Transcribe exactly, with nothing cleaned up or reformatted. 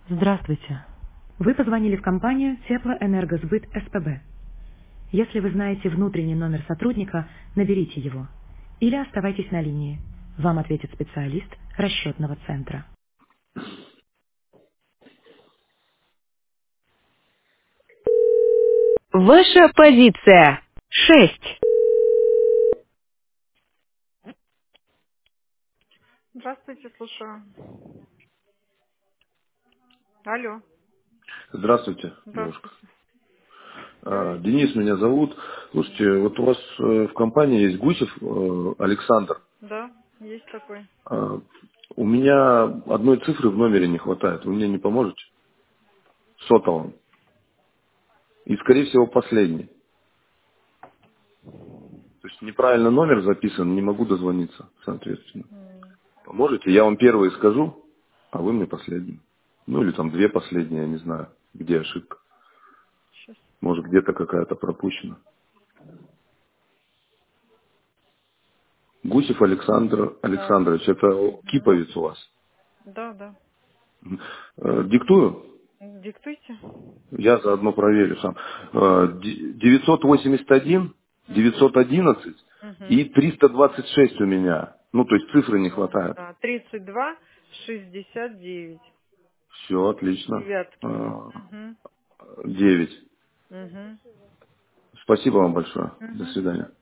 Здравствуйте. Вы позвонили в компанию Теплоэнергосбыт СПБ. Если вы знаете внутренний номер сотрудника, наберите его. Или оставайтесь на линии. Вам ответит специалист расчетного центра. Ваша позиция. Шесть. Здравствуйте, слушаю. Алло. Здравствуйте, девушка. Здравствуйте. А, Говорите. Денис меня зовут. Слушайте, вот у вас э, в компании есть Гусев э, Александр. Да, есть такой. А, У меня одной цифры в номере не хватает. Вы мне не поможете? Сотовым. И, скорее всего, последний. То есть неправильно номер записан, не могу дозвониться, соответственно. М, Поможете? Я вам первый скажу, а вы мне последний. Ну, или там две последние, я не знаю, где ошибка. Сейчас. Может, где-то какая-то пропущена. Гусев Александр Да. Александрович, это Мгм. киповец у вас. Да, да. Э, Диктую. Диктуйте. Я заодно проверю сам. Э, ди- девятьсот восемьдесят один, Угу. девятьсот одиннадцать Угу. и триста двадцать шесть у меня. Ну, то есть цифры не хватает. Да, тридцать два шестьдесят девять. Все, отлично. Девятки. Э, Угу. девять. Угу. Спасибо вам большое. До Угу. свидания.